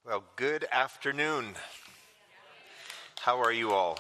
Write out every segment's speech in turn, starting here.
Well, good afternoon. How are you all?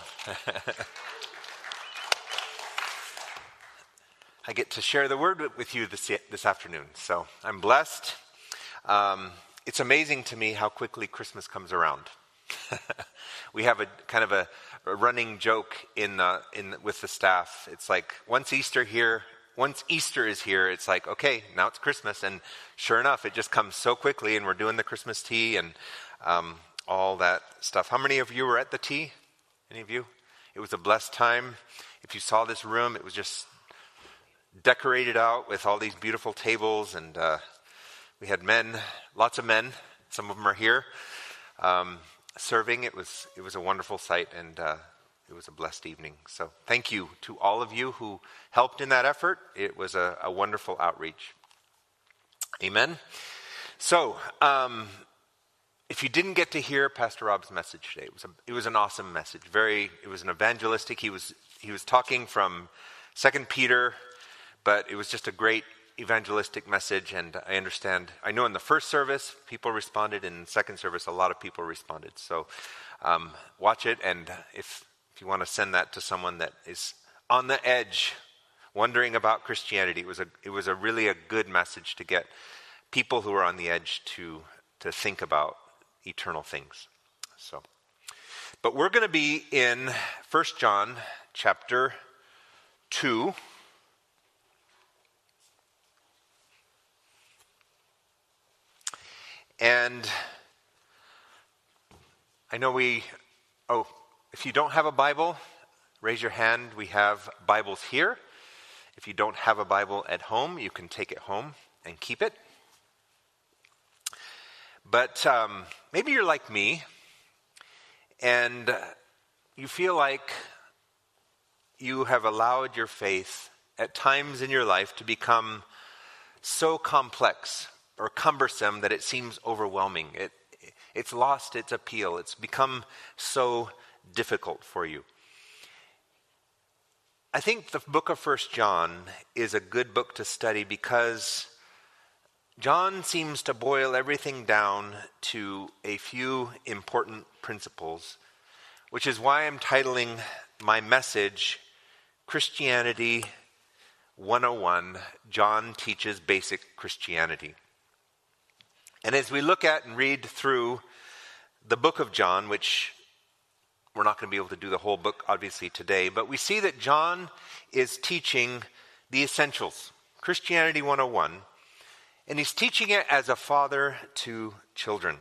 I get to share the word with you this afternoon, so I'm blessed. It's amazing to me how quickly Christmas comes around. We have a kind of a running joke with the staff. It's like once Easter is here, it's like, okay, now it's Christmas. And sure enough, it just comes so quickly, and we're doing the Christmas tea and all that stuff. How many of you were at the tea? Any of you? It was a blessed time. If you saw this room, it was just decorated out with all these beautiful tables, and we had lots of men. Some of them are here serving. It was a wonderful sight, and it was a blessed evening. So thank you to all of you who helped in that effort. It was a wonderful outreach. Amen. So if you didn't get to hear Pastor Rob's message today, it was an awesome message. It was an evangelistic. He was talking from 2 Peter, but it was just a great evangelistic message. And I know in the first service people responded, and in the second service a lot of people responded. So watch it, and if you want to send that to someone that is on the edge, wondering about Christianity, it was a really good message to get people who are on the edge to think about eternal things. So, but we're going to be in 1 John chapter 2. And I know if you don't have a Bible, raise your hand. We have Bibles here. If you don't have a Bible at home, you can take it home and keep it. But maybe you're like me, and you feel like you have allowed your faith at times in your life to become so complex or cumbersome that it seems overwhelming. It's lost its appeal. It's become so difficult for you. I think the book of 1 John is a good book to study because John seems to boil everything down to a few important principles, which is why I'm titling my message, Christianity 101, John Teaches Basic Christianity. And as we look at and read through the book of John, which we're not going to be able to do the whole book obviously today, but we see that John is teaching the essentials, Christianity 101, and he's teaching it as a father to children.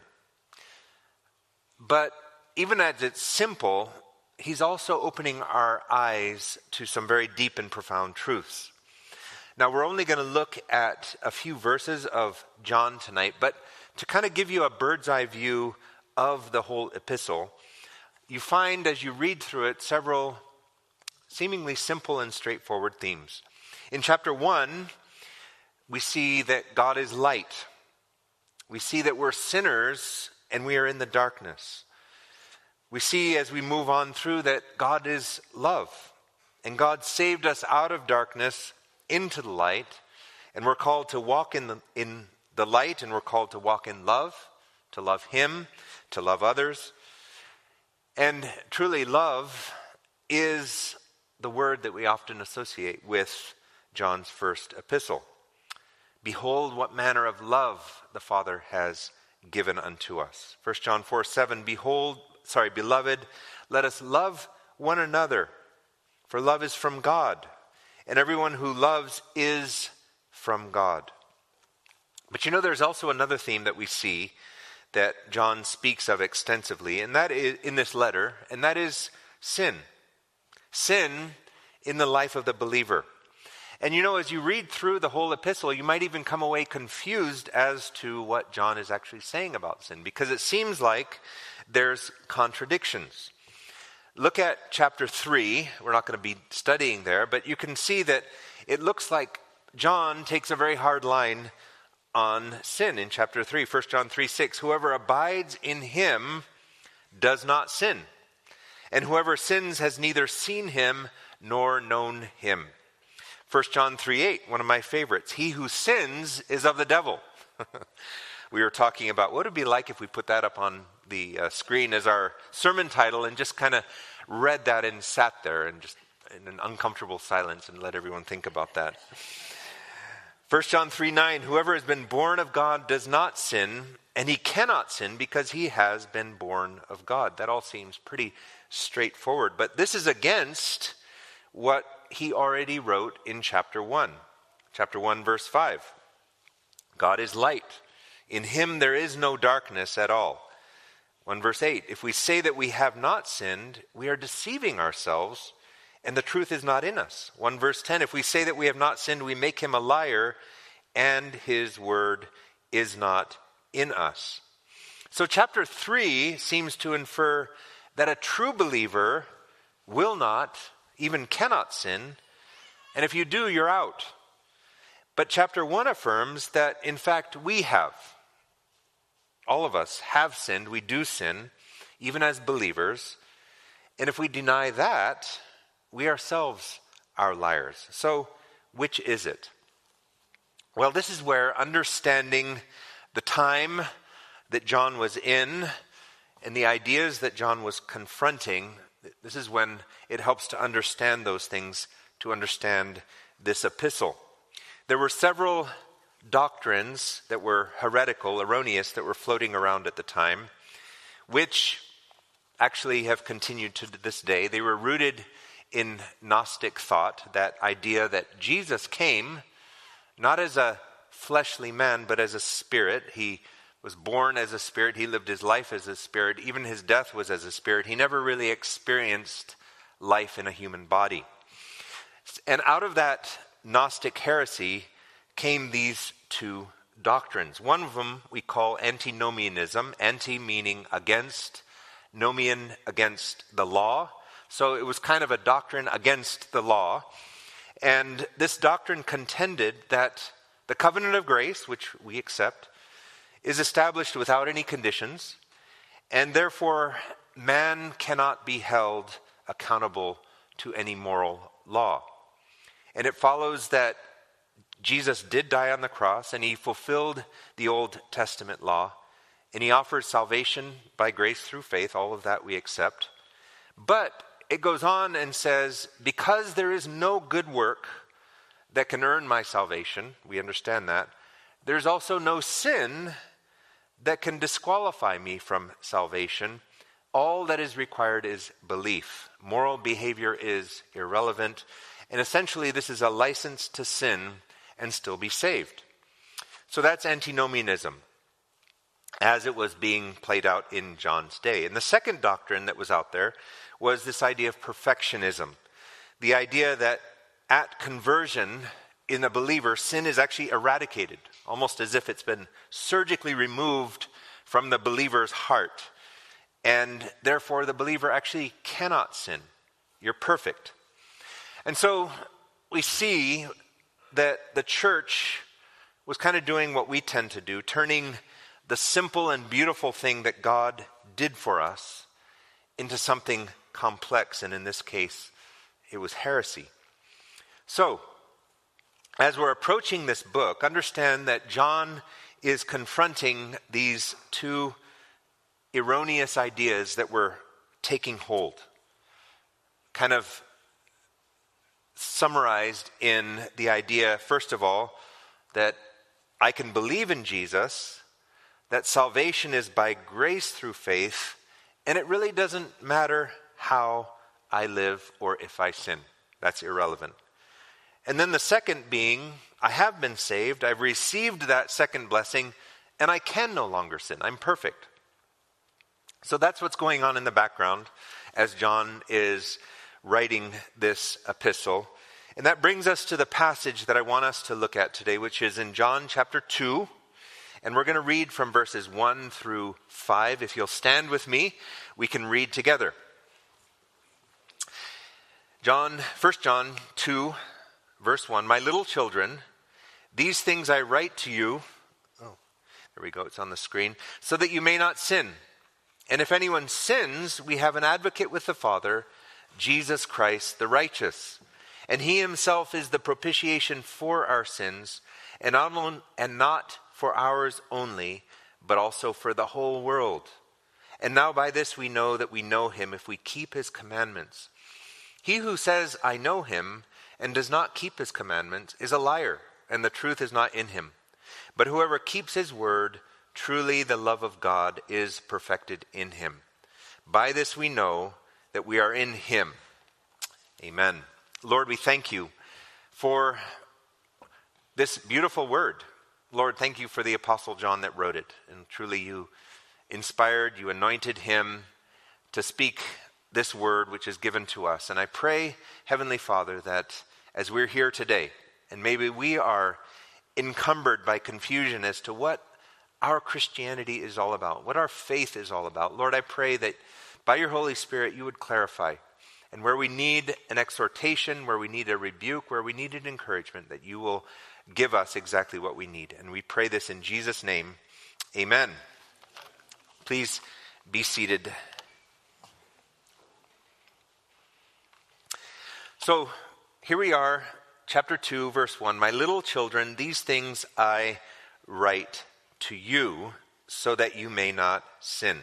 But even as it's simple, he's also opening our eyes to some very deep and profound truths. Now, we're only going to look at a few verses of John tonight, but to kind of give you a bird's eye view of the whole epistle, you find as you read through it several seemingly simple and straightforward themes. In chapter 1, we see that God is light. We see that we're sinners and we are in the darkness. We see as we move on through that God is love, and God saved us out of darkness into the light, and we're called to walk in the light, and we're called to walk in love, to love Him, to love others. And truly, love is the word that we often associate with John's first epistle. Behold what manner of love the Father has given unto us. 1 John 4:7, beloved, let us love one another, for love is from God, and everyone who loves is from God. But there's also another theme that we see that John speaks of extensively, and that is in this letter, and that is sin. Sin in the life of the believer. And as you read through the whole epistle, you might even come away confused as to what John is actually saying about sin, because it seems like there's contradictions. Look at chapter 3. We're not going to be studying there, but you can see that it looks like John takes a very hard line on sin in chapter 3. 1 John 3:6, whoever abides in him does not sin, and whoever sins has neither seen him nor known him. 1 John 3:8, one of my favorites, he who sins is of the devil. we were talking about what it would be like if we put that up on the screen as our sermon title and just kind of read that and sat there and just in an uncomfortable silence and let everyone think about that. 1 John 3:9, whoever has been born of God does not sin, and he cannot sin because he has been born of God. That all seems pretty straightforward, but this is against what he already wrote in chapter 1. Chapter 1, verse 5. God is light. In him there is no darkness at all. 1 verse 8. If we say that we have not sinned, we are deceiving ourselves, and the truth is not in us. 1 verse 10. If we say that we have not sinned, we make him a liar, and his word is not in us. So chapter 3 seems to infer that a true believer will not, even cannot sin, and if you do, you're out. But chapter 1 affirms that, in fact, we have. All of us have sinned. We do sin, even as believers. And if we deny that, we ourselves are liars. So, which is it? Well, this is where understanding the time that John was in and the ideas that John was confronting, this is when it helps to understand those things, to understand this epistle. There were several doctrines that were heretical, erroneous, that were floating around at the time, which actually have continued to this day. They were rooted in Gnostic thought, that idea that Jesus came not as a fleshly man, but as a spirit. He was born as a spirit. He lived his life as a spirit. Even his death was as a spirit. He never really experienced life in a human body. And out of that Gnostic heresy came these two doctrines. One of them we call antinomianism, anti meaning against, nomian against the law. So it was kind of a doctrine against the law. And this doctrine contended that the covenant of grace, which we accept, is established without any conditions, and therefore man cannot be held accountable to any moral law. And it follows that Jesus did die on the cross, and he fulfilled the Old Testament law, and he offers salvation by grace through faith. All of that we accept. But it goes on and says, because there is no good work that can earn my salvation, we understand that, there's also no sin that can disqualify me from salvation. All that is required is belief. Moral behavior is irrelevant. And essentially, this is a license to sin and still be saved. So that's antinomianism, as it was being played out in John's day. And the second doctrine that was out there was this idea of perfectionism. The idea that at conversion in a believer, sin is actually eradicated, almost as if it's been surgically removed from the believer's heart. And therefore, the believer actually cannot sin. You're perfect. And so we see that the church was kind of doing what we tend to do, turning the simple and beautiful thing that God did for us into something complex. And in this case, it was heresy. So, as we're approaching this book, understand that John is confronting these two erroneous ideas that were taking hold, kind of summarized in the idea, first of all, that I can believe in Jesus, that salvation is by grace through faith, and it really doesn't matter how I live or if I sin. That's irrelevant. And then the second being, I have been saved, I've received that second blessing, and I can no longer sin. I'm perfect. So that's what's going on in the background as John is writing this epistle. And that brings us to the passage that I want us to look at today, which is in John chapter 2. And we're going to read from verses 1 through 5. If you'll stand with me, we can read together. 1 John 2, verse 1. My little children, these things I write to you. Oh, there we go. It's on the screen. So that you may not sin. And if anyone sins, we have an advocate with the Father, Jesus Christ the righteous. And he himself is the propitiation for our sins, and not for ours only, but also for the whole world. And now by this we know that we know him if we keep his commandments. He who says, I know him, and does not keep his commandments is a liar, and the truth is not in him. But whoever keeps his word, truly the love of God is perfected in him. By this we know that we are in him. Amen. Lord, we thank you for this beautiful word. Lord, thank you for the Apostle John that wrote it. And truly you inspired, you anointed him to speak this word which is given to us. And I pray, Heavenly Father, that as we're here today, and maybe we are encumbered by confusion as to what our Christianity is all about, what our faith is all about, Lord, I pray that by your Holy Spirit you would clarify. And where we need an exhortation, where we need a rebuke, where we need an encouragement, that you will give us exactly what we need. And we pray this in Jesus' name. Amen. Please be seated. So here we are, chapter 2, verse 1. My little children, these things I write to you so that you may not sin.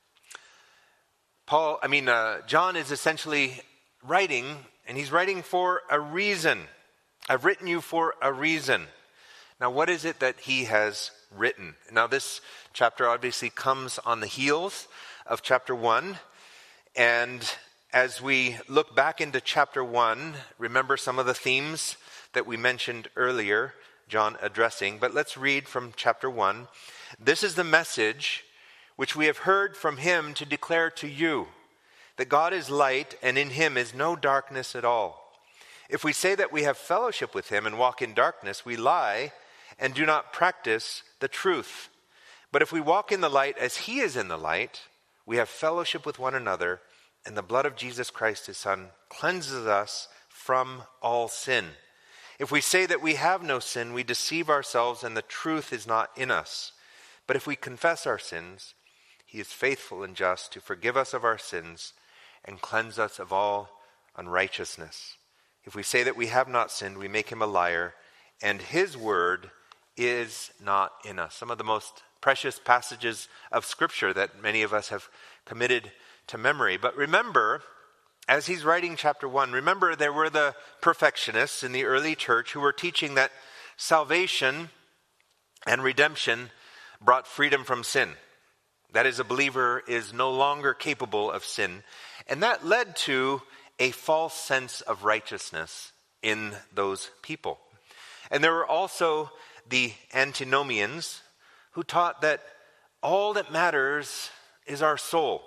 John is essentially writing, and he's writing for a reason. I've written you for a reason. Now, what is it that he has written? Now, this chapter obviously comes on the heels of chapter 1. And as we look back into chapter 1, remember some of the themes that we mentioned earlier, John addressing. But let's read from chapter 1. This is the message which we have heard from him to declare to you, that God is light, and in him is no darkness at all. If we say that we have fellowship with him and walk in darkness, we lie and do not practice the truth. But if we walk in the light as he is in the light, we have fellowship with one another, and the blood of Jesus Christ, his Son, cleanses us from all sin. If we say that we have no sin, we deceive ourselves, and the truth is not in us. But if we confess our sins, he is faithful and just to forgive us of our sins and cleanse us of all unrighteousness. If we say that we have not sinned, we make him a liar, and his word is not in us. Some of the most precious passages of Scripture that many of us have committed to memory. But remember, as he's writing chapter 1, remember there were the perfectionists in the early church who were teaching that salvation and redemption brought freedom from sin. That is, a believer is no longer capable of sin. And that led to a false sense of righteousness in those people. And there were also the antinomians who taught that all that matters is our soul.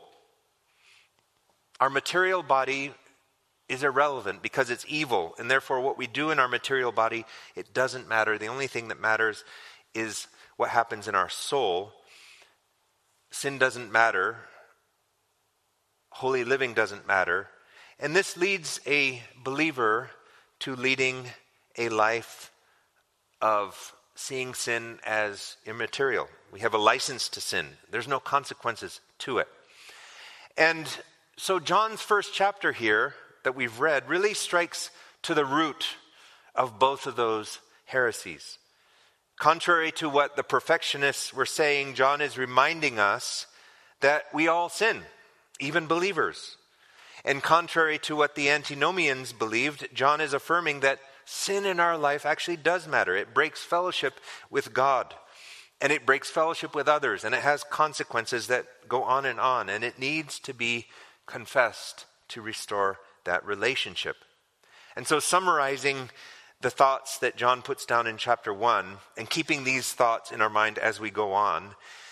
Our material body is irrelevant because it's evil, and therefore what we do in our material body, it doesn't matter. The only thing that matters is what happens in our soul. Sin doesn't matter. Holy living doesn't matter. And this leads a believer to leading a life of seeing sin as immaterial. We have a license to sin. There's no consequences to it. And so John's first chapter here that we've read really strikes to the root of both of those heresies. Contrary to what the perfectionists were saying, John is reminding us that we all sin, even believers. And contrary to what the antinomians believed, John is affirming that sin in our life actually does matter. It breaks fellowship with God, and it breaks fellowship with others, and it has consequences that go on, and it needs to be confessed to restore that relationship. And so summarizing the thoughts that John puts down in chapter 1, and keeping these thoughts in our mind as we go on,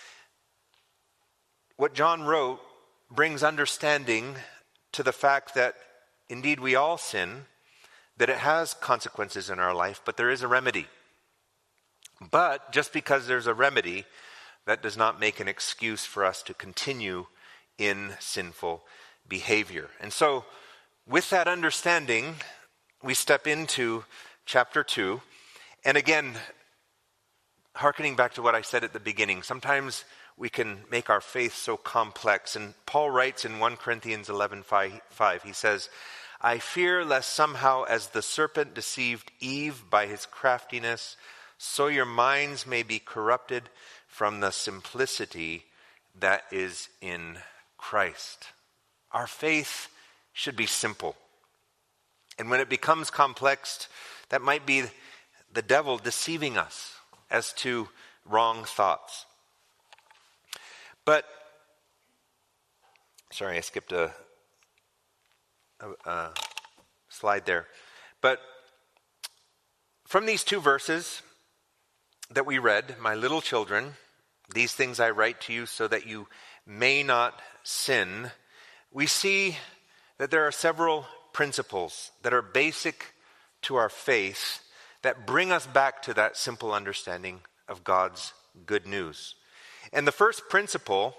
what John wrote brings understanding to the fact that indeed we all sin, that it has consequences in our life, but there is a remedy. But just because there's a remedy, that does not make an excuse for us to continue in sinful behavior. And so with that understanding, we step into chapter 2. And again, hearkening back to what I said at the beginning, sometimes we can make our faith so complex. And Paul writes in 1 Corinthians 11:5, he says, I fear lest somehow as the serpent deceived Eve by his craftiness, so your minds may be corrupted from the simplicity that is in Christ. Our faith should be simple. And when it becomes complex, that might be the devil deceiving us as to wrong thoughts. But, sorry, I skipped a slide there. But from these two verses that we read, my little children, these things I write to you so that you may not sin, we see that there are several principles that are basic to our faith that bring us back to that simple understanding of God's good news. And the first principle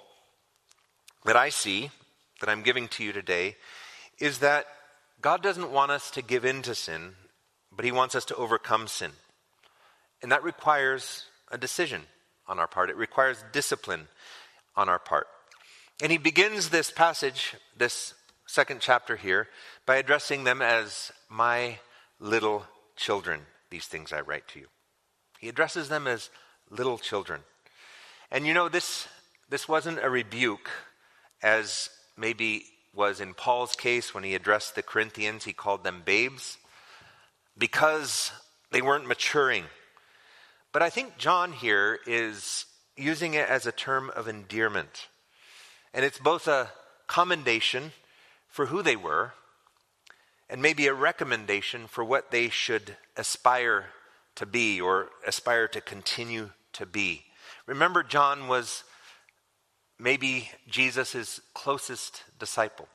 that I see, that I'm giving to you today, is that God doesn't want us to give in to sin, but he wants us to overcome sin. And that requires a decision on our part. It requires discipline on our part. And he begins this passage, this second chapter here, by addressing them as my little children. These things I write to you. He addresses them as little children. And you know, this wasn't a rebuke, as maybe was in Paul's case when he addressed the Corinthians. He called them babes because they weren't maturing. But I think John here is using it as a term of endearment. And it's both a commendation for who they were and maybe a recommendation for what they should aspire to be or aspire to continue to be. Remember, John was maybe Jesus' closest disciple.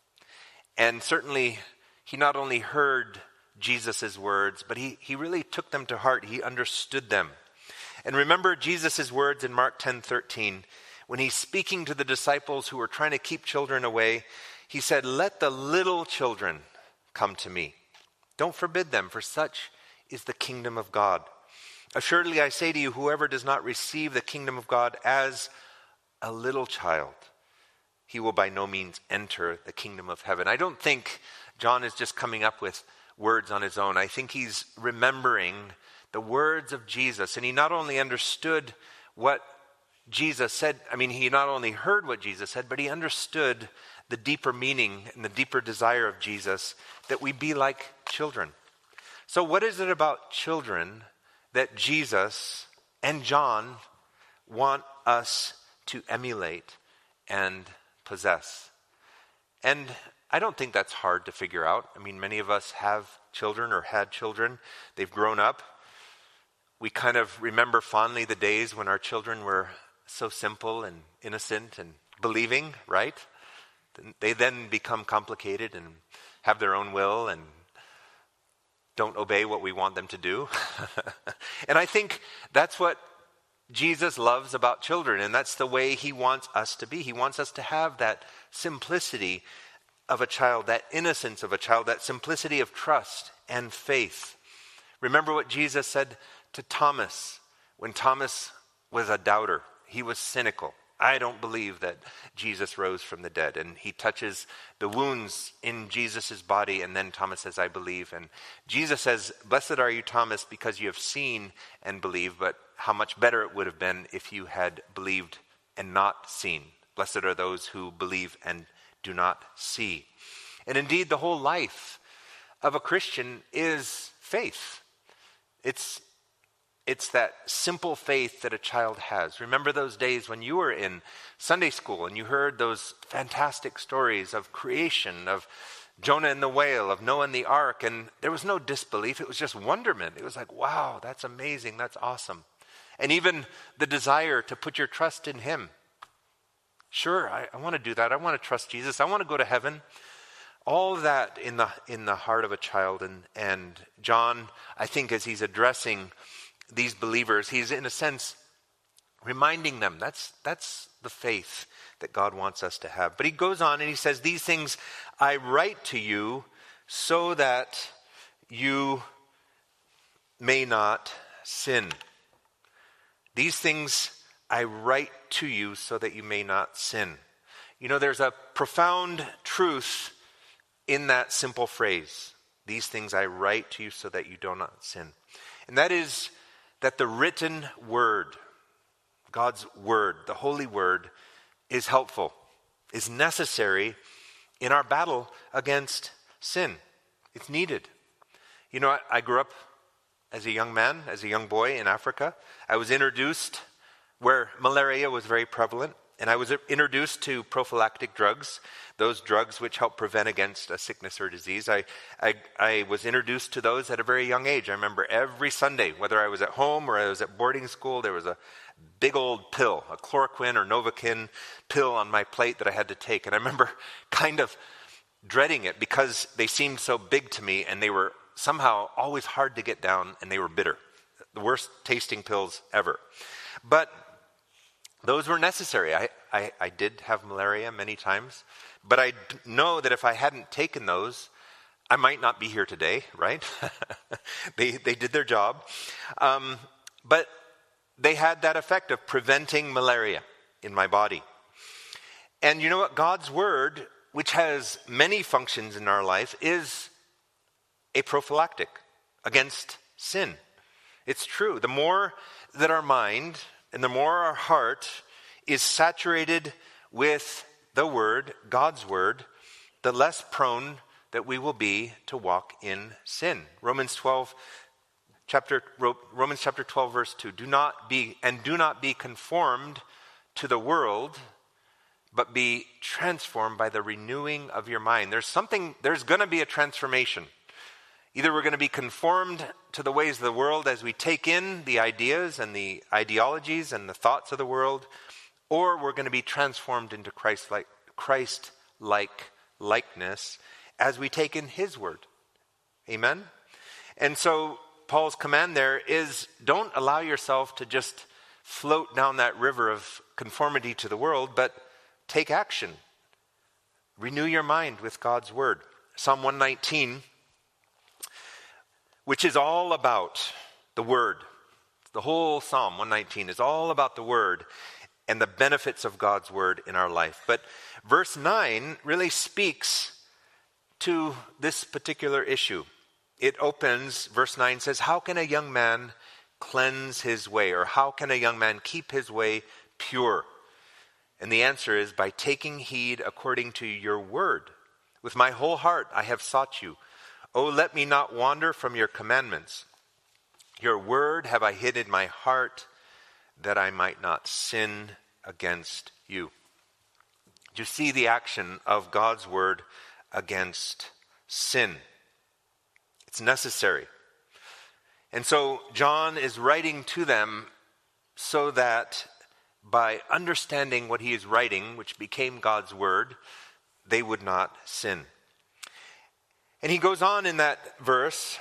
And certainly, he not only heard Jesus' words, but he really took them to heart. He understood them. And remember Jesus' words in Mark 10:13, when he's speaking to the disciples who were trying to keep children away, he said, "Let the little children come to me. Don't forbid them, for such is the kingdom of God. Assuredly, I say to you, whoever does not receive the kingdom of God as a little child, he will by no means enter the kingdom of heaven." I don't think John is just coming up with words on his own. I think he's remembering the words of Jesus. And he not only understood what Jesus said, he not only heard what Jesus said, but he understood the deeper meaning and the deeper desire of Jesus that we be like children. So what is it about children that Jesus and John want us to emulate and possess? And I don't think that's hard to figure out. Many of us have children or had children. They've grown up. We kind of remember fondly the days when our children were so simple and innocent and believing, right? They then become complicated and have their own will and don't obey what we want them to do. And I think that's what Jesus loves about children, and that's the way he wants us to be. He wants us to have that simplicity of a child, that innocence of a child, that simplicity of trust and faith. Remember what Jesus said to Thomas when Thomas was a doubter. He was cynical. I don't believe that Jesus rose from the dead. And he touches the wounds in Jesus' body, and then Thomas says, I believe. And Jesus says, blessed are you, Thomas, because you have seen and believed, but how much better it would have been if you had believed and not seen. Blessed are those who believe and do not see. And indeed, the whole life of a Christian is faith. It's that simple faith that a child has. Remember those days when you were in Sunday school and you heard those fantastic stories of creation, of Jonah and the whale, of Noah and the ark, and there was no disbelief. It was just wonderment. It was like, wow, that's amazing. That's awesome. And even the desire to put your trust in him. Sure, I want to do that. I want to trust Jesus. I want to go to heaven. All of that in the heart of a child. And John, I think as he's addressing these believers, he's in a sense reminding them that's the faith that God wants us to have. But he goes on and he says, these things I write to you so that you may not sin. These things I write to you so that you may not sin. You know, there's a profound truth in that simple phrase. These things I write to you so that you do not sin. And that is that the written word, God's word, the Holy Word, is helpful, is necessary in our battle against sin. It's needed. You know, I grew up as a young man, as a young boy in Africa. I was introduced where malaria was very prevalent, and I was introduced to prophylactic drugs, those drugs which help prevent against a sickness or disease. I was introduced to those at a very young age. I remember every Sunday, whether I was at home or I was at boarding school, there was a big old pill, a chloroquine or Novocaine pill on my plate that I had to take. And I remember kind of dreading it because they seemed so big to me, and they were somehow always hard to get down, and they were bitter. The worst tasting pills ever. But those were necessary. I did have malaria many times, but I know that if I hadn't taken those, I might not be here today, right? They did their job. But they had that effect of preventing malaria in my body. And you know what? God's word, which has many functions in our life, is a prophylactic against sin. It's true. The more that our mind and the more our heart is saturated with the word, God's word, the less prone that we will be to walk in sin. Romans chapter 12, verse 2. Do not be conformed to the world, but be transformed by the renewing of your mind. There's going to be a transformation. Either we're going to be conformed to the ways of the world as we take in the ideas and the ideologies and the thoughts of the world, or we're going to be transformed into Christ-like likeness as we take in his word. Amen? And so Paul's command there is, don't allow yourself to just float down that river of conformity to the world, but take action. Renew your mind with God's word. Psalm 119, which is all about the word. The whole Psalm 119 is all about the word and the benefits of God's word in our life. But verse 9 really speaks to this particular issue. It opens, verse 9 says, how can a young man cleanse his way? Or how can a young man keep his way pure? And the answer is by taking heed according to your word. With my whole heart I have sought you. Oh, let me not wander from your commandments. Your word have I hid in my heart, that I might not sin against you. Do you see the action of God's word against sin? It's necessary. And so John is writing to them so that by understanding what he is writing, which became God's word, they would not sin. And he goes on in that verse,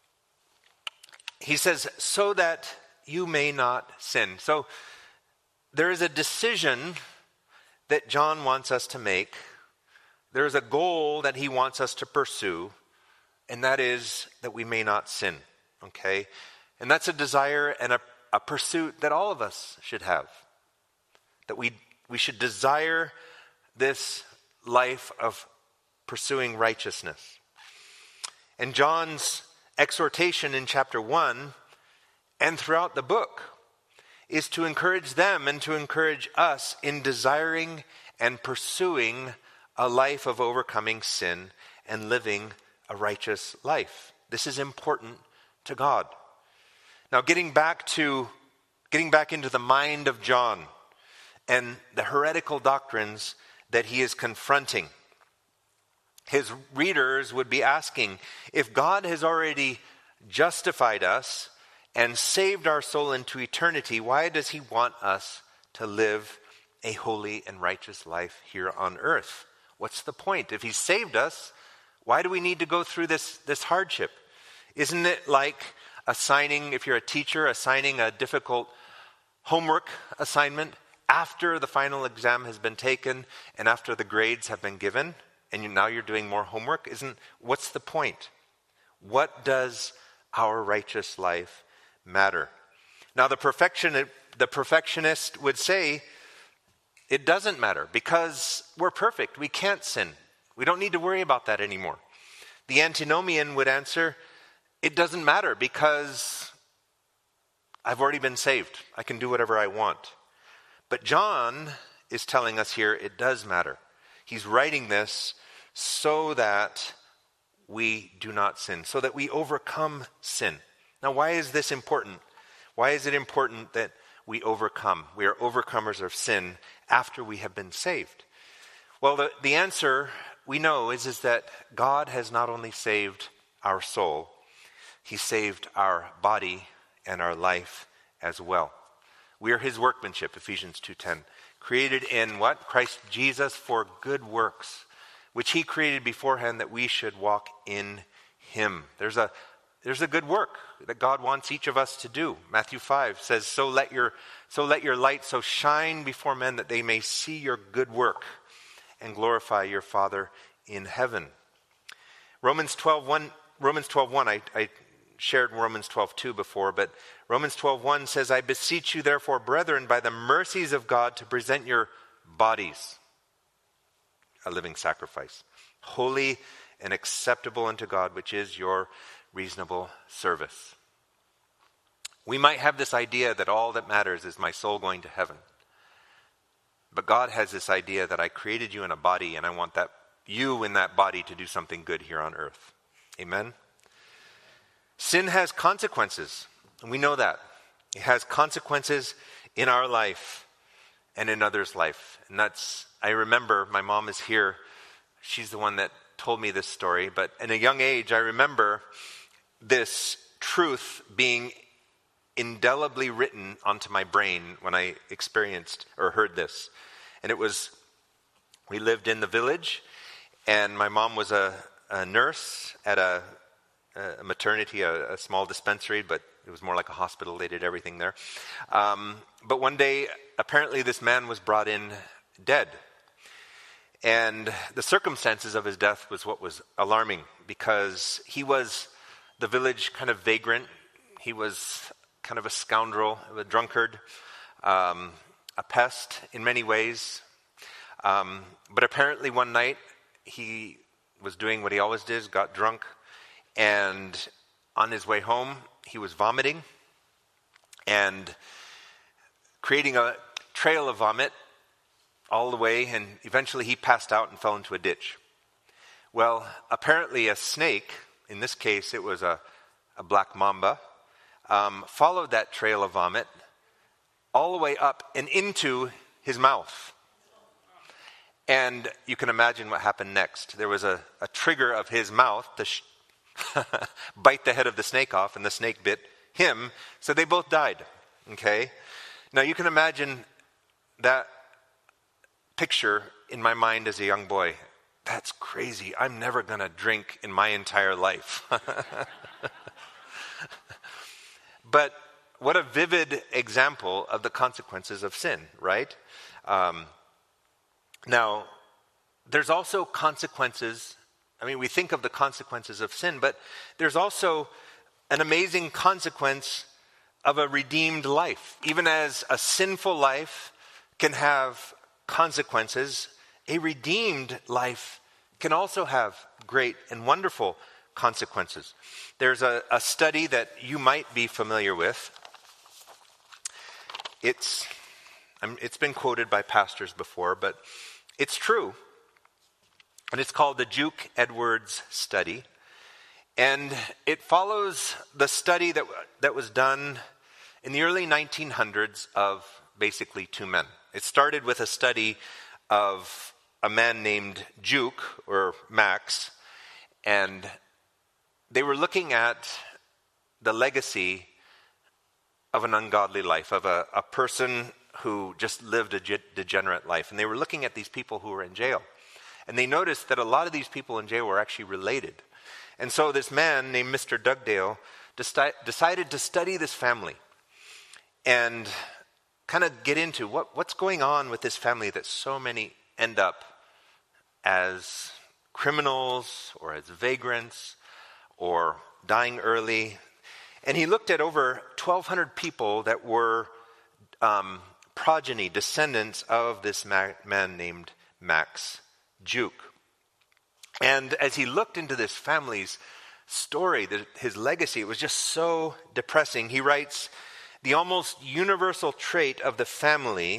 he says, so that you may not sin. So there is a decision that John wants us to make. There is a goal that he wants us to pursue, and that is that we may not sin. Okay? And that's a desire and a pursuit that all of us should have. That we should desire this life of pursuing righteousness. And John's exhortation in chapter 1 and throughout the book is to encourage them and to encourage us in desiring and pursuing a life of overcoming sin and living a righteous life. This is important to God. Now, getting back into the mind of John and the heretical doctrines that he is confronting. His readers would be asking, if God has already justified us and saved our soul into eternity, why does he want us to live a holy and righteous life here on earth? What's the point? If he saved us, why do we need to go through this hardship? Isn't it like if you're a teacher, assigning a difficult homework assignment after the final exam has been taken and after the grades have been given? And now you're doing more homework? What's the point? What does our righteous life matter? Now the perfectionist would say, it doesn't matter because we're perfect. We can't sin. We don't need to worry about that anymore. The antinomian would answer, it doesn't matter because I've already been saved. I can do whatever I want. But John is telling us here it does matter. He's writing this so that we do not sin, so that we overcome sin. Now, why is this important? Why is it important that we overcome? We are overcomers of sin after we have been saved. Well, the answer we know is that God has not only saved our soul, he saved our body and our life as well. We are his workmanship, Ephesians 2:10, created in what? Christ Jesus for good works, which he created beforehand that we should walk in him. There's a good work that God wants each of us to do. Matthew 5 says, so let your light so shine before men that they may see your good work and glorify your Father in heaven. Romans 12:1, I shared Romans 12:2 before, but Romans 12:1 says, I beseech you therefore, brethren, by the mercies of God, to present your bodies a living sacrifice, holy and acceptable unto God, which is your reasonable service. We might have this idea that all that matters is my soul going to heaven. But God has this idea that I created you in a body and I want you in that body to do something good here on earth. Amen? Sin has consequences, and we know that. It has consequences in our life and in others' life. And I remember, my mom is here. She's the one that told me this story. But in a young age, I remember this truth being indelibly written onto my brain when I experienced or heard this. And it was, we lived in the village, and my mom was a nurse at a maternity, a small dispensary, but it was more like a hospital. They did everything there. But one day, apparently this man was brought in dead. And the circumstances of his death was what was alarming, because he was the village kind of vagrant. He was kind of a scoundrel, a drunkard, a pest in many ways. But apparently one night he was doing what he always does, got drunk, and on his way home he was vomiting and creating a trail of vomit all the way, and eventually he passed out and fell into a ditch. Well, apparently a snake, in this case it was a black mamba, followed that trail of vomit all the way up and into his mouth. And you can imagine what happened next. There was a trigger of his mouth to bite the head of the snake off, and the snake bit him, so they both died. Okay? Now you can imagine that picture in my mind as a young boy. That's crazy. I'm never going to drink in my entire life. But what a vivid example of the consequences of sin, right? Now, there's also consequences. I mean, we think of the consequences of sin, but there's also an amazing consequence of a redeemed life. Even as a sinful life can have consequences, a redeemed life can also have great and wonderful consequences. There's a study that you might be familiar with. It's been quoted by pastors before, but it's true. And it's called the Duke Edwards study. And it follows the study that was done in the early 1900s of basically two men. It started with a study of a man named Duke, or Max, and they were looking at the legacy of an ungodly life, of a person who just lived a degenerate life. And they were looking at these people who were in jail. And they noticed that a lot of these people in jail were actually related. And so this man named Mr. Dugdale decided to study this family and kind of get into what's going on with this family that so many end up as criminals or as vagrants or dying early. And he looked at over 1,200 people that were progeny, descendants of this man named Max Duke. And as he looked into this family's story, his legacy, it was just so depressing. He writes, the almost universal trait of the family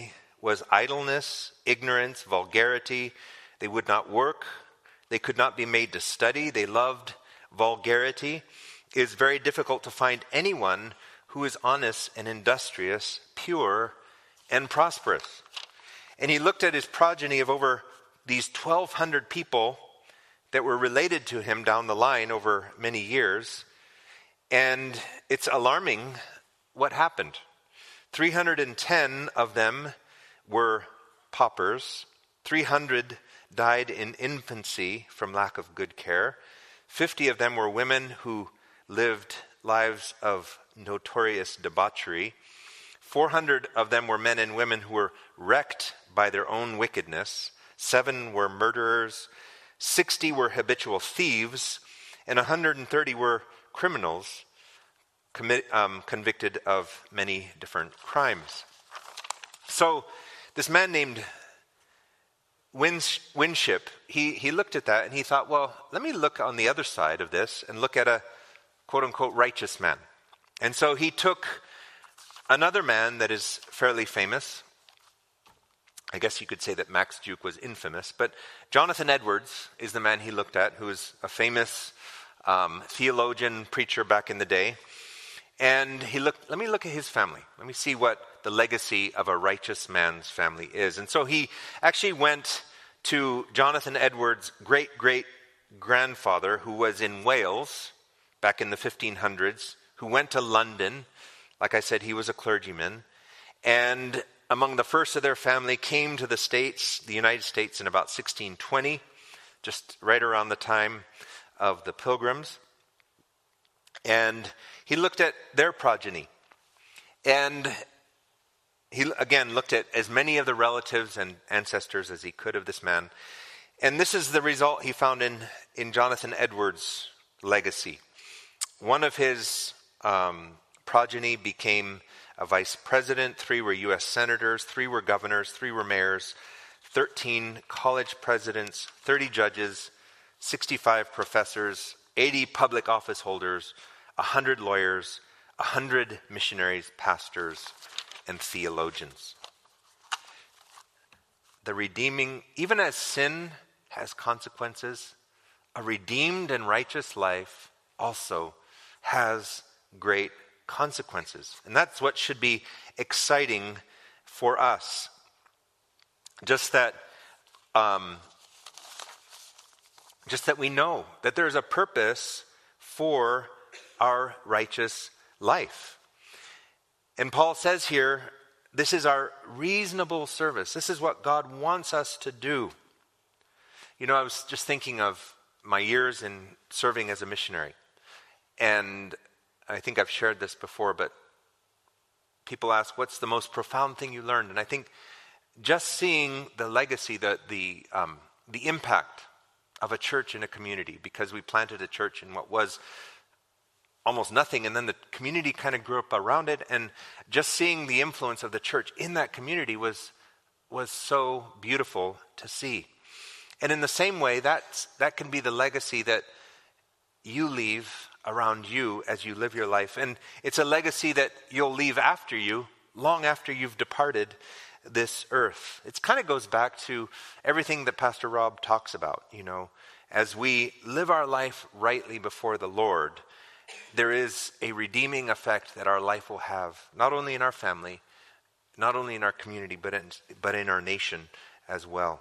was idleness, ignorance, vulgarity. They would not work. They could not be made to study. They loved vulgarity. It is very difficult to find anyone who is honest and industrious, pure and prosperous. And he looked at his progeny of over these 1,200 people that were related to him down the line over many years. And it's alarming what happened. 310 of them were paupers. 300 died in infancy from lack of good care. 50 of them were women who lived lives of notorious debauchery. 400 of them were men and women who were wrecked by their own wickedness. 7 were murderers. 60 were habitual thieves. And 130 were criminals convicted of many different crimes. So this man named Winship, he looked at that and he thought, well, let me look on the other side of this and look at a quote-unquote righteous man. And so he took another man that is fairly famous. I guess you could say that Max Duke was infamous, but Jonathan Edwards is the man he looked at, who is a famous theologian, preacher back in the day. And let me look at his family. Let me see what the legacy of a righteous man's family is. And so he actually went to Jonathan Edwards' great-great-grandfather, who was in Wales back in the 1500s, who went to London. Like I said, he was a clergyman. And among the first of their family came to the United States in about 1620, just right around the time of the Pilgrims. And he looked at their progeny. And he, again, looked at as many of the relatives and ancestors as he could of this man. And this is the result he found in Jonathan Edwards' legacy. One of his progeny became a vice president. 3 were U.S. senators. 3 were governors. 3 were mayors. 13 college presidents. 30 judges. 65 professors. 80 public office holders. 100 lawyers. 100 missionaries, pastors, and theologians. The redeeming, even as sin has consequences, a redeemed and righteous life also has great consequences. And that's what should be exciting for us. Just that we know that there's a purpose for our righteous life. And Paul says here, this is our reasonable service. This is what God wants us to do. You know, I was just thinking of my years in serving as a missionary. And I think I've shared this before, but people ask, what's the most profound thing you learned? And I think just seeing the legacy, the impact of a church in a community, because we planted a church in what was almost nothing, and then the community kind of grew up around it, and just seeing the influence of the church in that community was so beautiful to see. And in the same way, that can be the legacy that you leave around you as you live your life. And it's a legacy that you'll leave after you, long after you've departed this earth. It kind of goes back to everything that Pastor Rob talks about, you know. As we live our life rightly before the Lord, there is a redeeming effect that our life will have, not only in our family, not only in our community, but in our nation as well.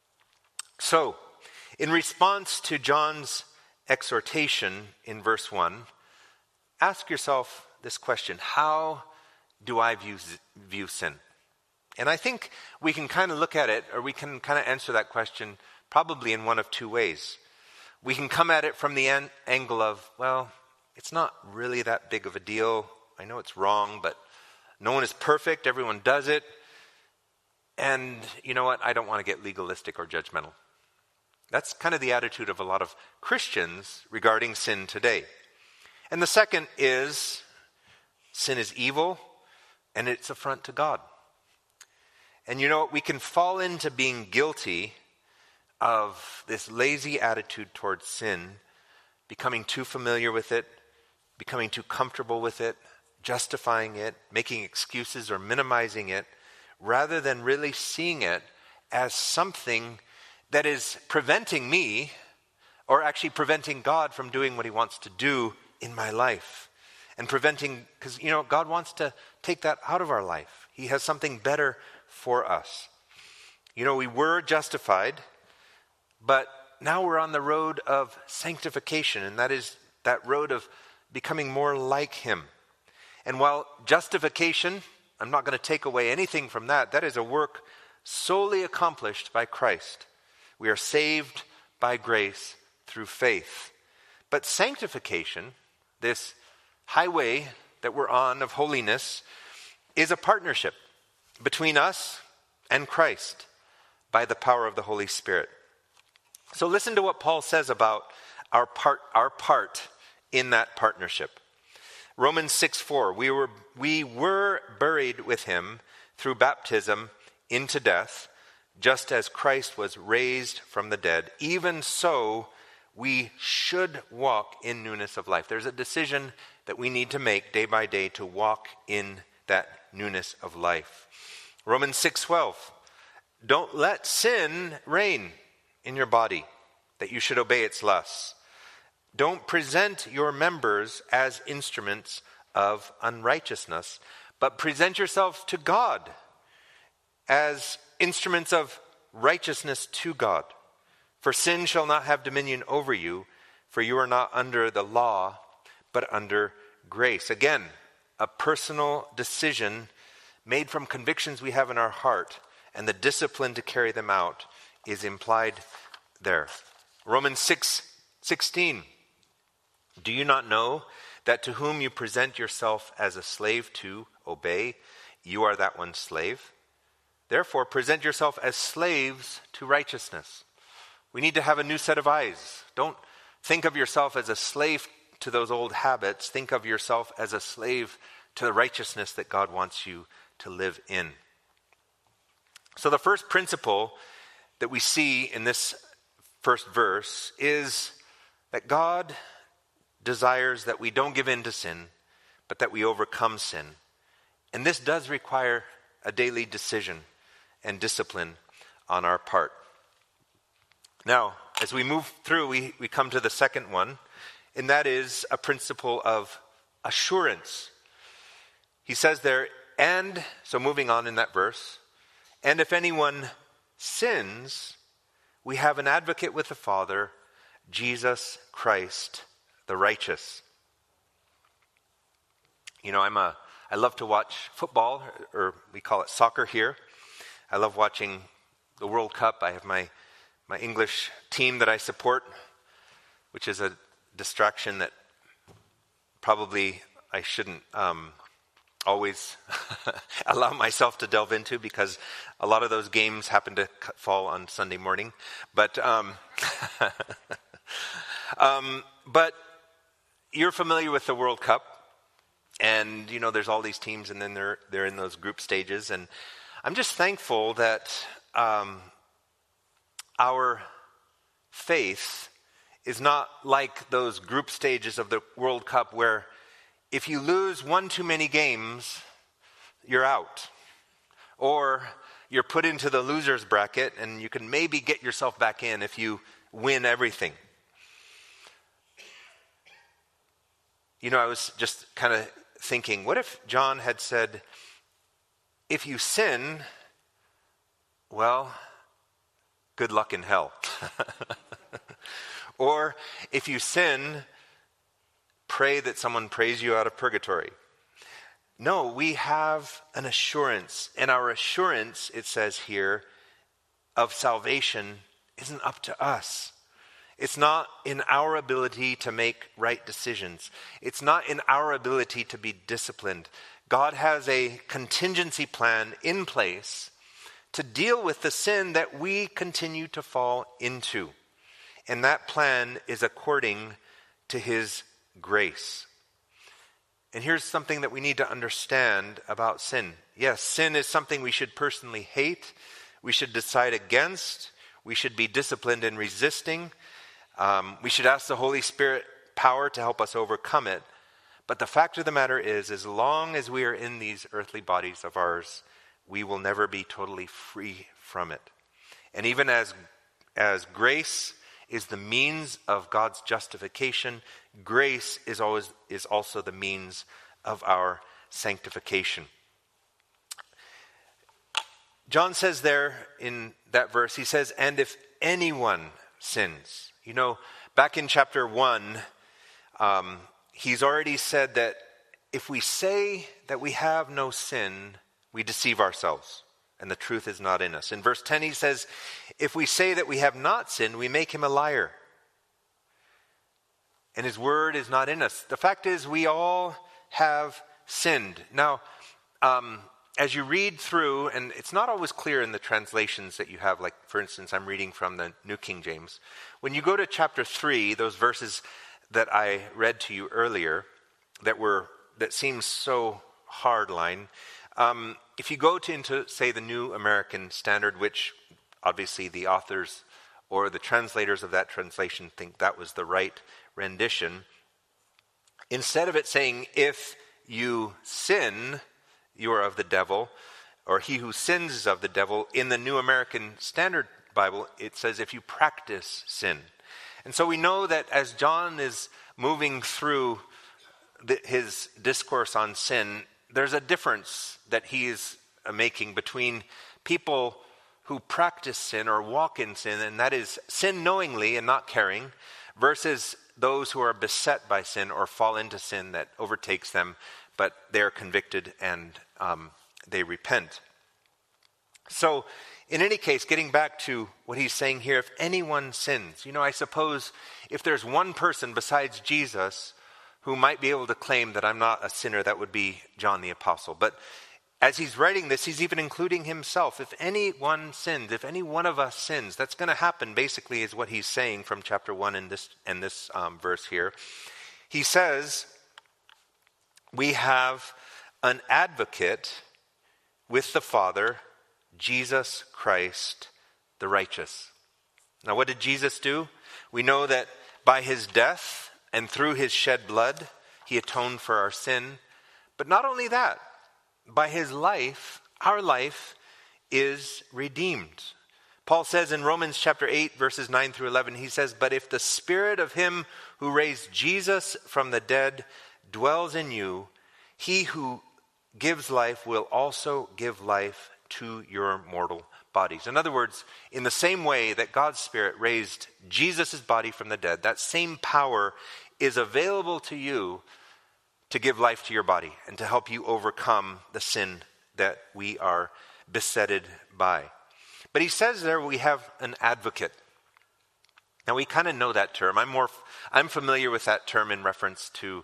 So, in response to John's exhortation in verse 1, ask yourself this question: how do I view sin? And I think we can kind of look at it, or we can kind of answer that question probably in one of two ways. We can come at it from the angle of, well, it's not really that big of a deal. I know it's wrong, but no one is perfect. Everyone does it. And you know what? I don't want to get legalistic or judgmental. That's kind of the attitude of a lot of Christians regarding sin today. And the second is, sin is evil and it's affront to God. And you know what? We can fall into being guilty of this lazy attitude towards sin, becoming too familiar with it, becoming too comfortable with it, justifying it, making excuses or minimizing it, rather than really seeing it as something that is preventing me, or actually preventing God from doing what he wants to do in my life. And preventing, because God wants to take that out of our life. He has something better for us. We were justified, but now we're on the road of sanctification, and that is that road of becoming more like him. And while justification, I'm not going to take away anything from that. That is a work solely accomplished by Christ. We are saved by grace through faith. But sanctification, this highway that we're on of holiness, is a partnership between us and Christ by the power of the Holy Spirit. So listen to what Paul says about our part in that partnership. Romans 6:4, we were buried with him through baptism into death, just as Christ was raised from the dead. Even so, we should walk in newness of life. There's a decision that we need to make day by day to walk in that newness of life. Romans 6:12, don't let sin reign in your body, that you should obey its lusts. Don't present your members as instruments of unrighteousness, but present yourself to God as instruments of righteousness to God. For sin shall not have dominion over you, for you are not under the law, but under grace. Again, a personal decision made from convictions we have in our heart, and the discipline to carry them out is implied there. Romans 6:16. Do you not know that to whom you present yourself as a slave to obey, you are that one's slave? Therefore, present yourself as slaves to righteousness. We need to have a new set of eyes. Don't think of yourself as a slave to those old habits. Think of yourself as a slave to the righteousness that God wants you to live in. So the first principle that we see in this first verse is that God desires that we don't give in to sin, but that we overcome sin. And this does require a daily decision and discipline on our part. Now, as we move through, we come to the second one, and that is a principle of assurance. He says there, and, so moving on in that verse, and if anyone sins, we have an advocate with the Father, Jesus Christ, the righteous. I love to watch football, or we call it soccer here. I love watching the World Cup. I have my English team that I support, which is a distraction that probably I shouldn't always allow myself to delve into, because a lot of those games happen to fall on Sunday morning. But but you're familiar with the World Cup, and there's all these teams, and then they're in those group stages, and I'm just thankful that our faith is not like those group stages of the World Cup, where if you lose one too many games, you're out, or you're put into the losers bracket, and you can maybe get yourself back in if you win everything. I was just kind of thinking, what if John had said, if you sin, well, good luck in hell. Or if you sin, pray that someone prays you out of purgatory. No, we have an assurance, and our assurance, it says here, of salvation isn't up to us. It's not in our ability to make right decisions. It's not in our ability to be disciplined. God has a contingency plan in place to deal with the sin that we continue to fall into. And that plan is according to his grace. And here's something that we need to understand about sin. Yes, sin is something we should personally hate. We should decide against. We should be disciplined in resisting. We should ask the Holy Spirit power to help us overcome it. But the fact of the matter is, as long as we are in these earthly bodies of ours, we will never be totally free from it. And even as grace is the means of God's justification, grace is also the means of our sanctification. John says there in that verse, he says, and if anyone sins. You know, back in chapter 1, he's already said that if we say that we have no sin, we deceive ourselves, and the truth is not in us. In verse 10, he says, if we say that we have not sinned, we make him a liar, and his word is not in us. The fact is, we all have sinned. Now, as you read through, and it's not always clear in the translations that you have, like, for instance, I'm reading from the New King James. When you go to chapter 3, those verses that I read to you earlier, that seems so hardline, if you go into, say, the New American Standard, which obviously the authors or the translators of that translation think that was the right rendition, instead of it saying, if you sin, you are of the devil, or he who sins is of the devil, in the New American Standard Bible, it says, if you practice sin. And so we know that as John is moving through his discourse on sin, there's a difference that he is making between people who practice sin or walk in sin, and that is sin knowingly and not caring, versus those who are beset by sin or fall into sin that overtakes them, but they're convicted and they repent. So, in any case, getting back to what he's saying here, if anyone sins, you know, I suppose if there's one person besides Jesus who might be able to claim that I'm not a sinner, that would be John the Apostle. But as he's writing this, he's even including himself. If anyone sins, if any one of us sins, that's going to happen, basically, is what he's saying from chapter 1 in this verse here. He says, we have an advocate with the Father, Jesus Christ, the righteous. Now, what did Jesus do? We know that by his death and through his shed blood, he atoned for our sin. But not only that, by his life, our life is redeemed. Paul says in Romans chapter 8, verses 9 through 11, he says, but if the spirit of him who raised Jesus from the dead dwells in you, he who gives life will also give life to your mortal bodies. In other words, in the same way that God's Spirit raised Jesus' body from the dead, that same power is available to you to give life to your body and to help you overcome the sin that we are besetted by. But he says there we have an advocate. Now we kind of know that term. I'm familiar with that term in reference to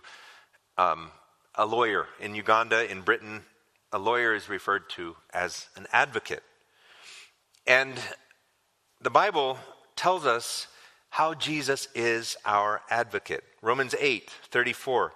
a lawyer. In Uganda, in Britain, a lawyer is referred to as an advocate. And the Bible tells us how Jesus is our advocate. Romans 8:34.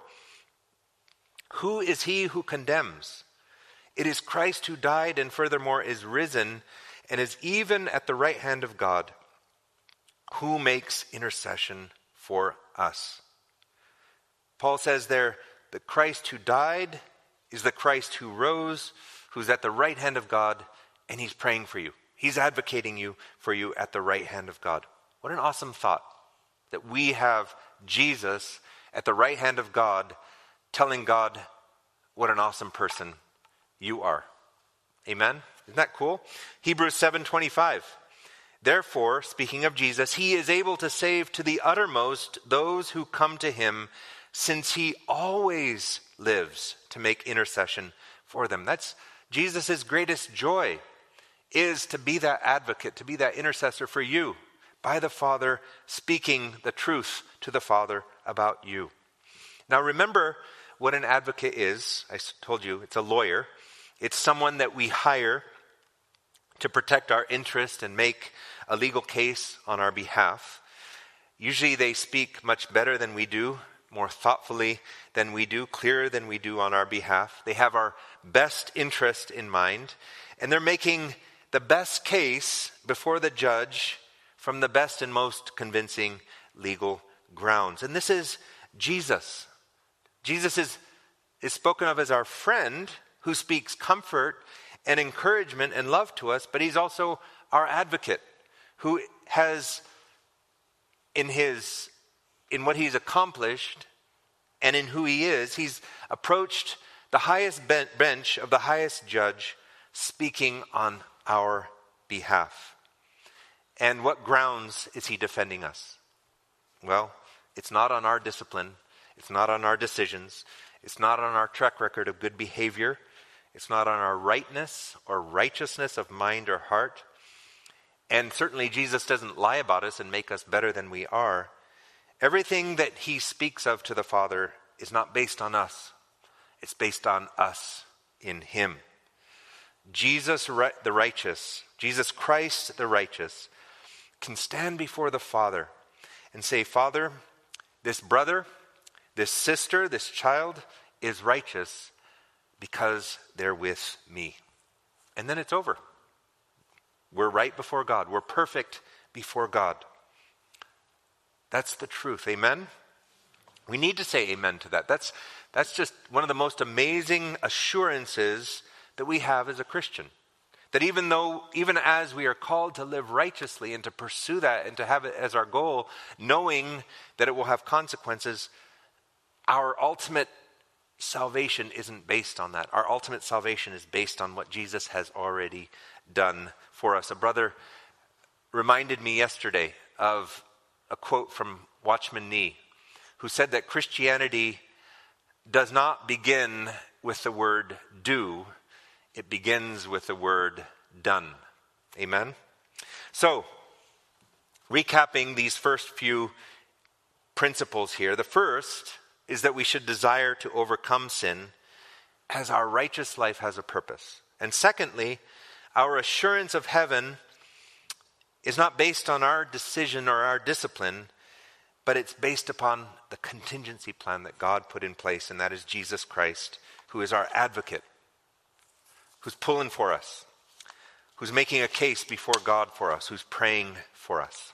Who is he who condemns? It is Christ who died and furthermore is risen and is even at the right hand of God, who makes intercession for us. Paul says there, the Christ who died is the Christ who rose, who's at the right hand of God, and he's praying for you. He's advocating for you at the right hand of God. What an awesome thought, that we have Jesus at the right hand of God, telling God what an awesome person you are. Amen? Isn't that cool? Hebrews 7:25. Therefore, speaking of Jesus, he is able to save to the uttermost those who come to him, since he always lives to make intercession for them. That's Jesus' greatest joy, is to be that advocate, to be that intercessor for you, by the Father, speaking the truth to the Father about you. Now remember what an advocate is. I told you it's a lawyer. It's someone that we hire to protect our interest and make a legal case on our behalf. Usually they speak much better than we do, more thoughtfully than we do, clearer than we do on our behalf. They have our best interest in mind, and they're making the best case before the judge from the best and most convincing legal grounds. And this is Jesus. Jesus is spoken of as our friend who speaks comfort and encouragement and love to us, but he's also our advocate who has in what he's accomplished and in who he is, he's approached the highest bench of the highest judge, speaking on our behalf. And what grounds is he defending us? Well, it's not on our discipline. It's not on our decisions. It's not on our track record of good behavior. It's not on our rightness or righteousness of mind or heart. And certainly Jesus doesn't lie about us and make us better than we are. Everything that he speaks of to the Father is not based on us. It's based on us in him. Jesus the righteous, Jesus Christ the righteous, can stand before the Father and say, Father, this brother, this sister, this child is righteous because they're with me. And then it's over. We're right before God. We're perfect before God. That's the truth. Amen? We need to say amen to that. That's just one of the most amazing assurances that we have as a Christian. That even as we are called to live righteously and to pursue that and to have it as our goal, knowing that it will have consequences, our ultimate salvation isn't based on that. Our ultimate salvation is based on what Jesus has already done for us. A brother reminded me yesterday of a quote from Watchman Nee, who said that Christianity does not begin with the word do, it begins with the word done. Amen? So, recapping these first few principles here, the first is that we should desire to overcome sin as our righteous life has a purpose. And secondly, our assurance of heaven is not based on our decision or our discipline, but it's based upon the contingency plan that God put in place, and that is Jesus Christ, who is our advocate, who's pulling for us, who's making a case before God for us, who's praying for us.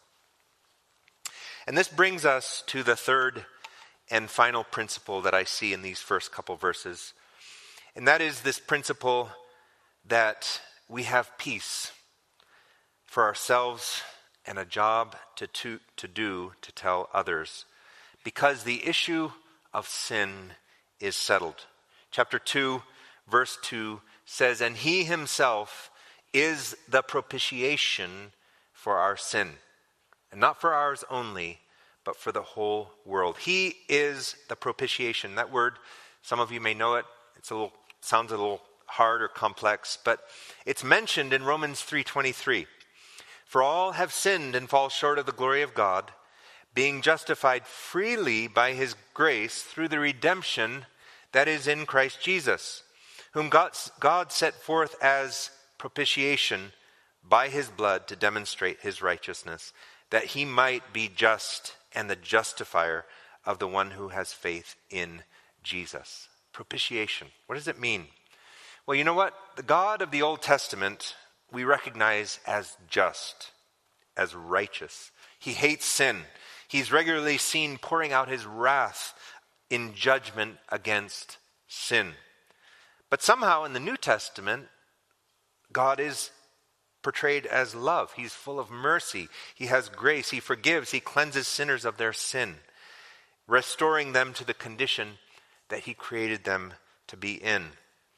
And this brings us to the third and final principle that I see in these first couple verses, and that is this principle that we have peace for ourselves and a job to do to tell others, because the issue of sin is settled. Chapter 2, verse 2 says, and he himself is the propitiation for our sin. And not for ours only, but for the whole world. He is the propitiation. That word, some of you may know it. Sounds a little hard or complex, but it's mentioned in Romans 3:23. For all have sinned and fall short of the glory of God, being justified freely by his grace through the redemption that is in Christ Jesus, whom God set forth as propitiation by his blood to demonstrate his righteousness, that he might be just and the justifier of the one who has faith in Jesus. Propitiation. What does it mean? Well, you know what? The God of the Old Testament we recognize as just, as righteous. He hates sin. He's regularly seen pouring out his wrath in judgment against sin. But somehow in the New Testament, God is portrayed as love. He's full of mercy. He has grace. He forgives. He cleanses sinners of their sin, restoring them to the condition that he created them to be in.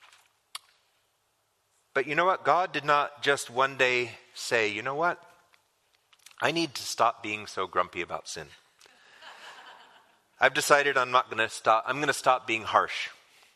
But you know what? God did not just one day say, you know what? I need to stop being so grumpy about sin. I've decided I'm going to stop being harsh.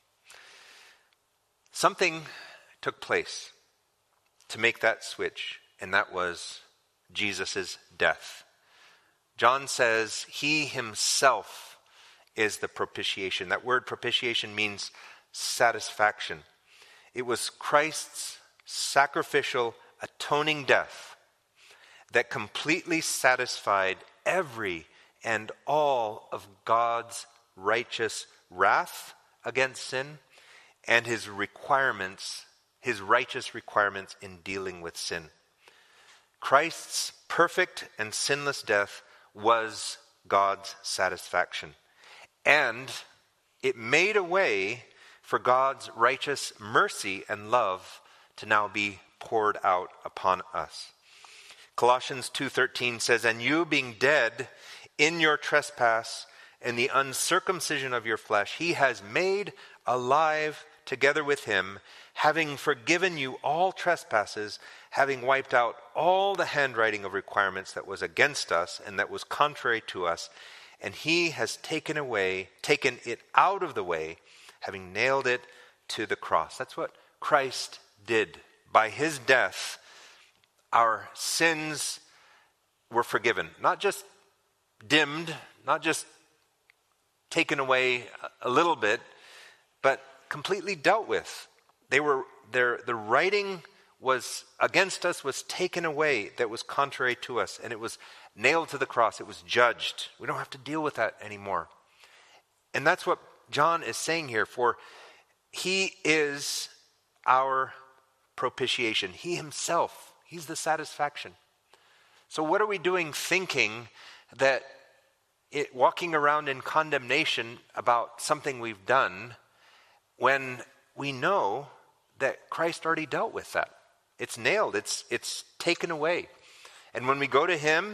Something took place to make that switch, and that was Jesus' death. John says he himself is the propitiation. That word propitiation means satisfaction. It was Christ's sacrificial, atoning death that completely satisfied every and all of God's righteous wrath against sin and his requirements, his righteous requirements in dealing with sin. Christ's perfect and sinless death was God's satisfaction. And it made a way for God's righteous mercy and love to now be poured out upon us. Colossians 2:13 says, "And you being dead in your trespass and the uncircumcision of your flesh, he has made alive together with him, having forgiven you all trespasses, having wiped out all the handwriting of requirements that was against us and that was contrary to us, and he has taken it out of the way, having nailed it to the cross." That's what Christ did. By his death, our sins were forgiven. Not just dimmed, not just taken away a little bit, but completely dealt with. The writing was against us was taken away that was contrary to us, and it was nailed to the cross. It was judged. We don't have to deal with that anymore. And that's what John is saying here, for he is our propitiation. He himself, he's the satisfaction. So what are we doing thinking that walking around in condemnation about something we've done when we know that Christ already dealt with that? It's nailed, it's taken away. And when we go to him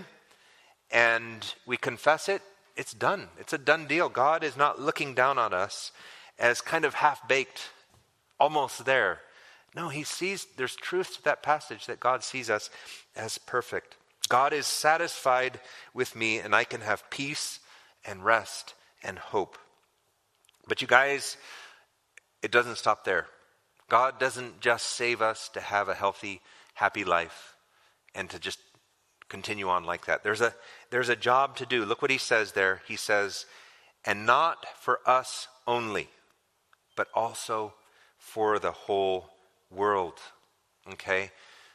and we confess it, it's done. It's a done deal. God is not looking down on us as kind of half-baked, almost there. No, he sees, there's truth to that passage that God sees us as perfect. God is satisfied with me, and I can have peace and rest and hope. But you guys, it doesn't stop there. God doesn't just save us to have a healthy, happy life and to just continue on like that. There's a job to do. Look what he says there. He says, "And not for us only, but also for the whole world." Okay?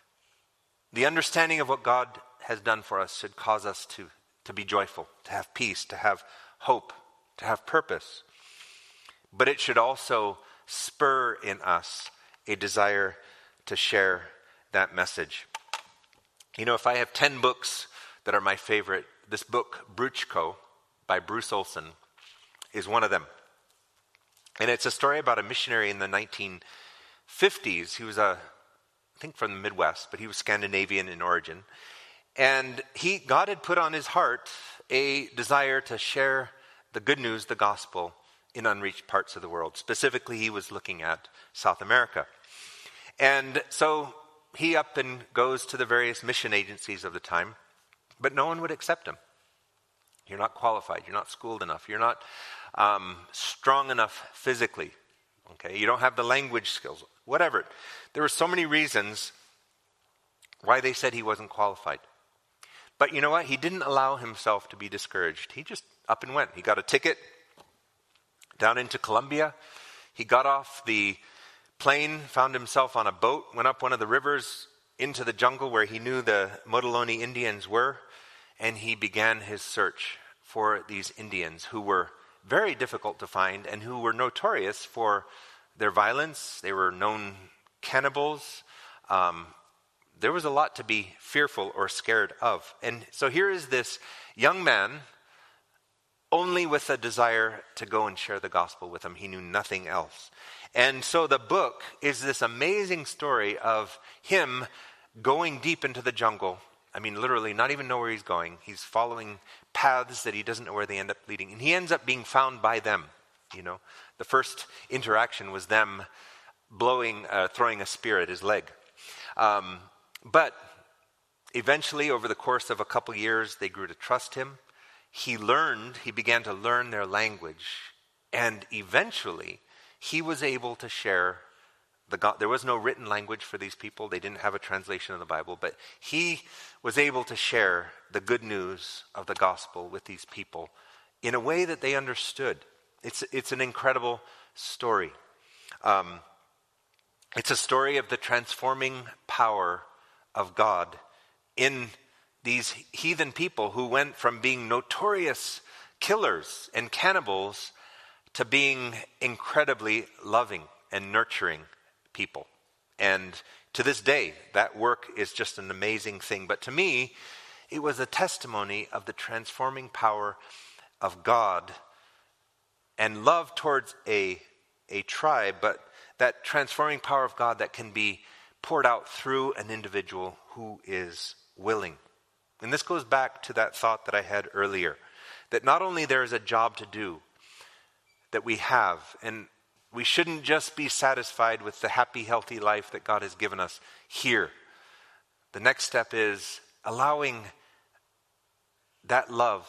The understanding of what God has done for us should cause us to be joyful, to have peace, to have hope, to have purpose. But it should also spur in us a desire to share that message. You know, if I have 10 books that are my favorite, this book, Bruchko, by Bruce Olson, is one of them. And it's a story about a missionary in the 1950s. He was I think from the Midwest, but he was Scandinavian in origin. And God had put on his heart a desire to share the good news, the gospel, in unreached parts of the world. Specifically, he was looking at South America. And so he up and goes to the various mission agencies of the time, but no one would accept him. You're not qualified. You're not schooled enough. You're not strong enough physically. Okay, you don't have the language skills. Whatever. There were so many reasons why they said he wasn't qualified. But you know what? He didn't allow himself to be discouraged. He just up and went. He got a ticket down into Colombia. He got off the plane, found himself on a boat, went up one of the rivers into the jungle where he knew the Motilone Indians were, and he began his search for these Indians who were very difficult to find and who were notorious for their violence. They were known cannibals. There was a lot to be fearful or scared of. And so here is this young man only with a desire to go and share the gospel with them. He knew nothing else. And so the book is this amazing story of him going deep into the jungle. I mean, literally, not even know where he's going. He's following paths that he doesn't know where they end up leading. And he ends up being found by them, you know. The first interaction was them throwing a spear at his leg. But eventually, over the course of a couple years, they grew to trust him. He began to learn their language. And eventually, he was able to share there was no written language for these people. They didn't have a translation of the Bible. But he was able to share the good news of the gospel with these people in a way that they understood. It's an incredible story. It's a story of the transforming power of God in these heathen people who went from being notorious killers and cannibals to being incredibly loving and nurturing people. And to this day, that work is just an amazing thing. But to me, it was a testimony of the transforming power of God and love towards a tribe, but that transforming power of God that can be poured out through an individual who is willing. And this goes back to that thought that I had earlier, that not only there is a job to do that we have, and we shouldn't just be satisfied with the happy, healthy life that God has given us here. The next step is allowing that love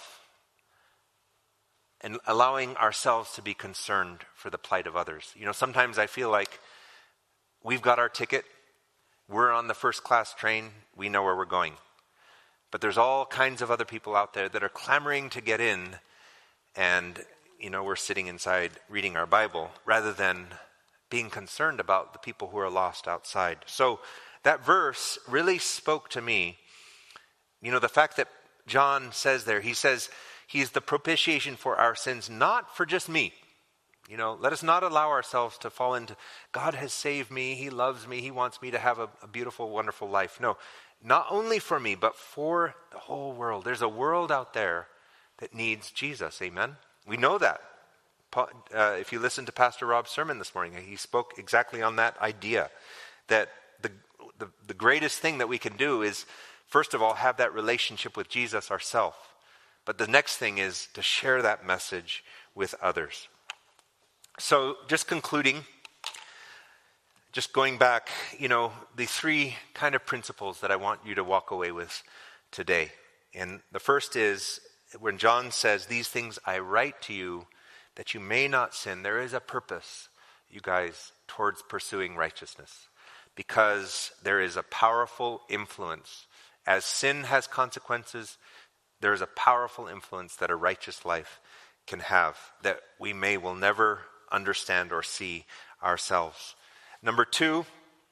and allowing ourselves to be concerned for the plight of others. You know, sometimes I feel like we've got our ticket, we're on the first class train, we know where we're going. But there's all kinds of other people out there that are clamoring to get in, and we're sitting inside reading our Bible rather than being concerned about the people who are lost outside. So that verse really spoke to me. The fact that John says there, he says he's the propitiation for our sins, not for just me. Let us not allow ourselves to fall into, God has saved me, he loves me, he wants me to have a beautiful, wonderful life. No, not only for me, but for the whole world. There's a world out there that needs Jesus, amen? We know that. If you listen to Pastor Rob's sermon this morning, he spoke exactly on that idea, that the greatest thing that we can do is, first of all, have that relationship with Jesus ourselves. But the next thing is to share that message with others. So just concluding, just going back, the three kind of principles that I want you to walk away with today. And the first is when John says, "These things I write to you that you may not sin." There is a purpose, you guys, towards pursuing righteousness, because there is a powerful influence. As sin has consequences, there is a powerful influence that a righteous life can have that will never understand or see ourselves. Number two,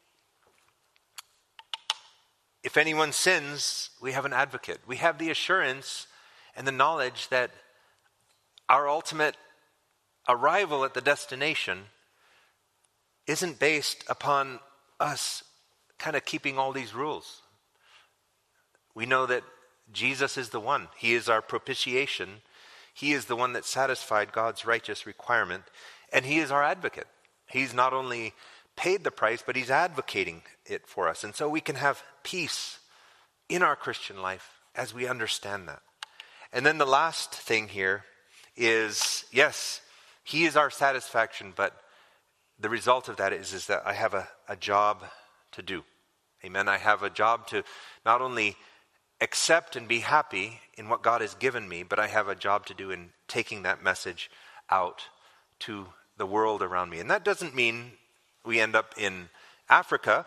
if anyone sins, we have an advocate. We have the assurance and the knowledge that our ultimate arrival at the destination isn't based upon us kind of keeping all these rules. We know that Jesus is the one. He is our propitiation. He is the one that satisfied God's righteous requirement, and he is our advocate. He's not only paid the price, but he's advocating it for us. And so we can have peace in our Christian life as we understand that. And then the last thing here is, yes, he is our satisfaction, but the result of that is that I have a job to do. Amen. I have a job to not only accept and be happy in what God has given me, but I have a job to do in taking that message out to the world around me. And that doesn't mean we end up in Africa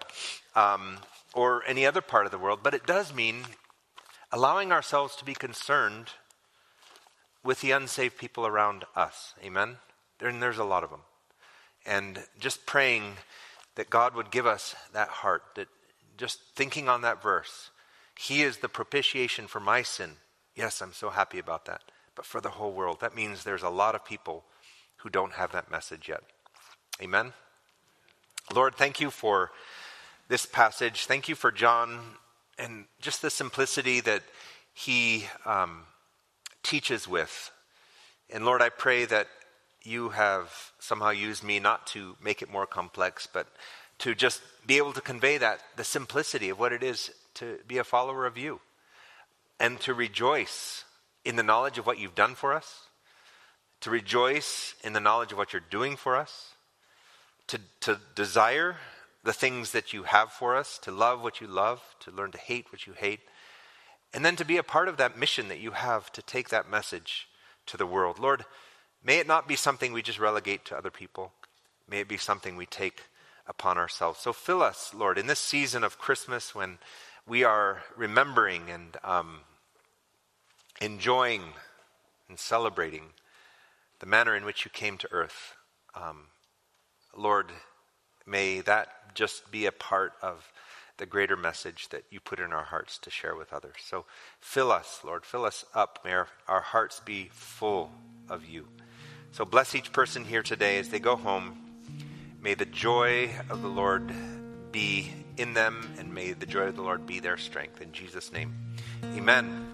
or any other part of the world, but it does mean allowing ourselves to be concerned with the unsaved people around us. Amen? There's a lot of them. And just praying that God would give us that heart, that just thinking on that verse, he is the propitiation for my sin. Yes, I'm so happy about that. But for the whole world, that means there's a lot of people who don't have that message yet. Amen? Lord, thank you for this passage. Thank you for John and just the simplicity that he teaches with. And Lord, I pray that you have somehow used me not to make it more complex, but to just be able to convey the simplicity of what it is to be a follower of you, and to rejoice in the knowledge of what you've done for us, to rejoice in the knowledge of what you're doing for us, to desire the things that you have for us, to love what you love, to learn to hate what you hate, and then to be a part of that mission that you have to take that message to the world. Lord, may it not be something we just relegate to other people. May it be something we take upon ourselves. So fill us, Lord, in this season of Christmas when we are remembering and enjoying and celebrating the manner in which you came to earth. Lord, may that just be a part of the greater message that you put in our hearts to share with others. So fill us, Lord, fill us up. May our hearts be full of you. So bless each person here today as they go home. May the joy of the Lord be in them, and may the joy of the Lord be their strength. In Jesus' name, amen.